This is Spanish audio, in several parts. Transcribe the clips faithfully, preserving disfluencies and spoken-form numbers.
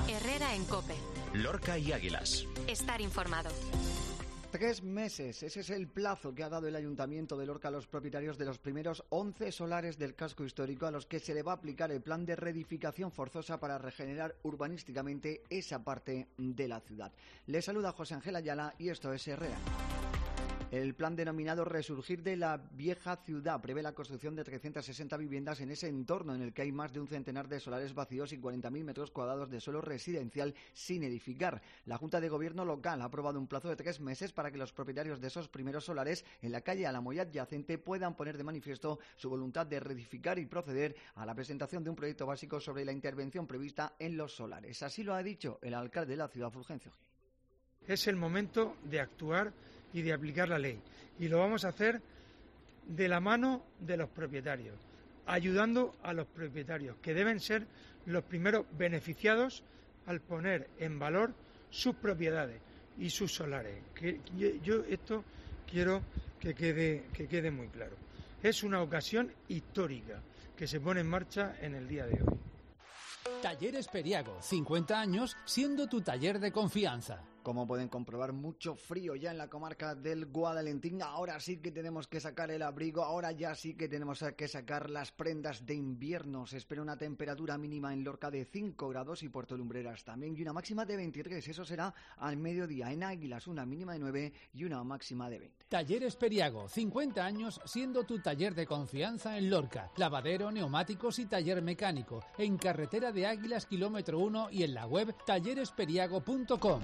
Herrera en COPE. Lorca y Águilas. Estar informado. Tres meses, ese es el plazo que ha dado el Ayuntamiento de Lorca a los propietarios de los primeros once solares del casco histórico, a los que se le va a aplicar el plan de reedificación forzosa para regenerar urbanísticamente esa parte de la ciudad. Les saluda José Ángel Ayala y esto es Herrera. El plan denominado Resurgir de la Vieja Ciudad prevé la construcción de trescientas sesenta viviendas en ese entorno en el que hay más de un centenar de solares vacíos y cuarenta mil metros cuadrados de suelo residencial sin edificar. La Junta de Gobierno local ha aprobado un plazo de tres meses para que los propietarios de esos primeros solares en la calle Alamoya adyacente puedan poner de manifiesto su voluntad de reedificar y proceder a la presentación de un proyecto básico sobre la intervención prevista en los solares. Así lo ha dicho el alcalde de la ciudad, Fulgencio Gil. Es el momento de actuar y de aplicar la ley. Y lo vamos a hacer de la mano de los propietarios, ayudando a los propietarios, que deben ser los primeros beneficiados al poner en valor sus propiedades y sus solares. Que yo esto quiero que quede, que quede muy claro. Es una ocasión histórica que se pone en marcha en el día de hoy. Talleres Periago, cincuenta años siendo tu taller de confianza. Como pueden comprobar, mucho frío ya en la comarca del Guadalentín. Ahora sí que tenemos que sacar el abrigo, ahora ya sí que tenemos que sacar las prendas de invierno. Se espera una temperatura mínima en Lorca de cinco grados y Puerto Lumbreras también, y una máxima de veintitrés. Eso será al mediodía. En Águilas una mínima de nueve y una máxima de veinte. Talleres Periago, cincuenta años siendo tu taller de confianza en Lorca. Lavadero, neumáticos y taller mecánico. En carretera de Águilas, kilómetro uno, y en la web talleres periago punto com.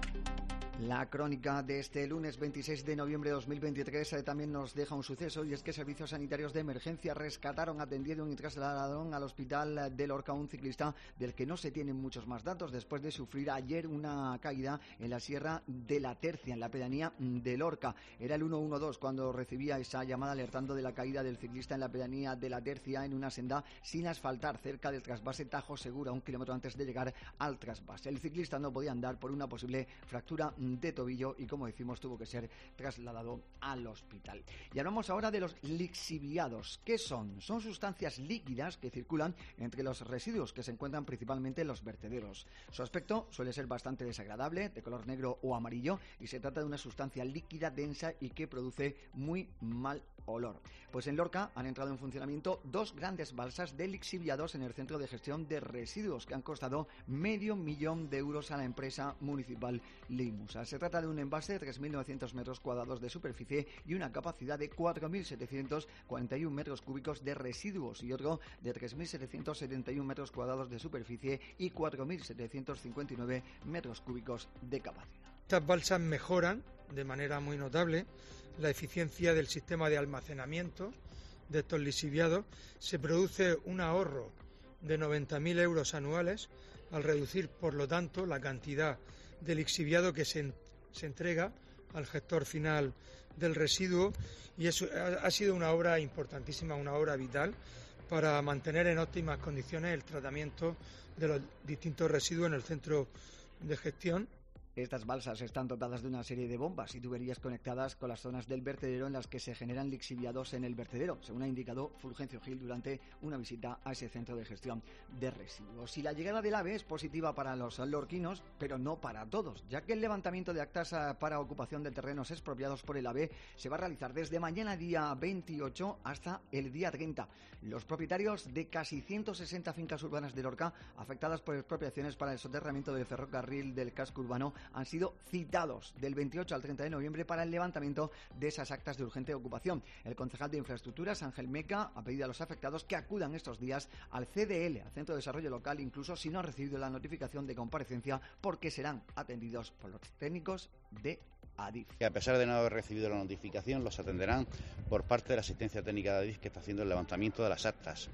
La crónica de este lunes veintiséis de noviembre de dos mil veintitrés eh, también nos deja un suceso, y es que servicios sanitarios de emergencia rescataron, atendieron y trasladaron al hospital de Lorca a un ciclista del que no se tienen muchos más datos después de sufrir ayer una caída en la Sierra de la Tercia, en la pedanía de Lorca. Era el ciento doce cuando recibía esa llamada alertando de la caída del ciclista en la pedanía de la Tercia en una senda sin asfaltar cerca del trasvase Tajo Segura, un kilómetro antes de llegar al trasvase. El ciclista no podía andar por una posible fractura de tobillo y, como decimos, tuvo que ser trasladado al hospital. Y hablamos ahora de los lixiviados. ¿Qué son? Son sustancias líquidas que circulan entre los residuos que se encuentran principalmente en los vertederos. Su aspecto suele ser bastante desagradable, de color negro o amarillo, y se trata de una sustancia líquida densa y que produce muy mal olor. Pues en Lorca han entrado en funcionamiento dos grandes balsas de lixiviados en el Centro de Gestión de Residuos, que han costado medio millón de euros a la empresa municipal Limusa. Se trata de un envase de tres mil novecientos metros cuadrados de superficie y una capacidad de cuatro mil setecientos cuarenta y uno metros cúbicos de residuos, y otro de tres mil setecientos setenta y uno metros cuadrados de superficie y cuatro mil setecientos cincuenta y nueve metros cúbicos de capacidad. Estas balsas mejoran de manera muy notable la eficiencia del sistema de almacenamiento de estos lixiviados. Se produce un ahorro de noventa mil euros anuales al reducir, por lo tanto, la cantidad de lixiviado que se, se entrega al gestor final del residuo, y eso ha, ha sido una obra importantísima, una obra vital para mantener en óptimas condiciones el tratamiento de los distintos residuos en el centro de gestión. Estas balsas están dotadas de una serie de bombas y tuberías conectadas con las zonas del vertedero en las que se generan lixiviados en el vertedero, según ha indicado Fulgencio Gil durante una visita a ese centro de gestión de residuos. Y la llegada del AVE es positiva para los lorquinos, pero no para todos, ya que el levantamiento de actas para ocupación de terrenos expropiados por el AVE se va a realizar desde mañana día veintiocho hasta el día treinta. Los propietarios de casi ciento sesenta fincas urbanas de Lorca afectadas por expropiaciones para el soterramiento del ferrocarril del casco urbano han sido citados del veintiocho al treinta de noviembre para el levantamiento de esas actas de urgente ocupación. El concejal de Infraestructuras, Ángel Meca, ha pedido a los afectados que acudan estos días al C D L, al Centro de Desarrollo Local, incluso si no han recibido la notificación de comparecencia, porque serán atendidos por los técnicos de Adif. Que a pesar de no haber recibido la notificación, los atenderán por parte de la asistencia técnica de Adif, que está haciendo el levantamiento de las actas.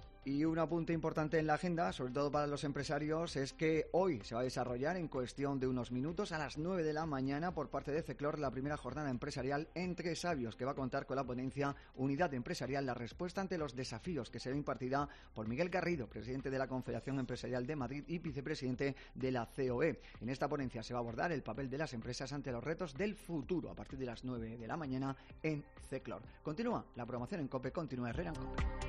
Y un apunte importante en la agenda, sobre todo para los empresarios, es que hoy se va a desarrollar en cuestión de unos minutos a las nueve de la mañana por parte de CECLOR la primera jornada empresarial Entre Sabios, que va a contar con la ponencia Unidad Empresarial, la respuesta ante los desafíos, que será impartida por Miguel Garrido, presidente de la Confederación Empresarial de Madrid y vicepresidente de la C O E. En esta ponencia se va a abordar el papel de las empresas ante los retos del futuro a partir de las nueve de la mañana en CECLOR. Continúa la programación en COPE, continúa Herrera en COPE.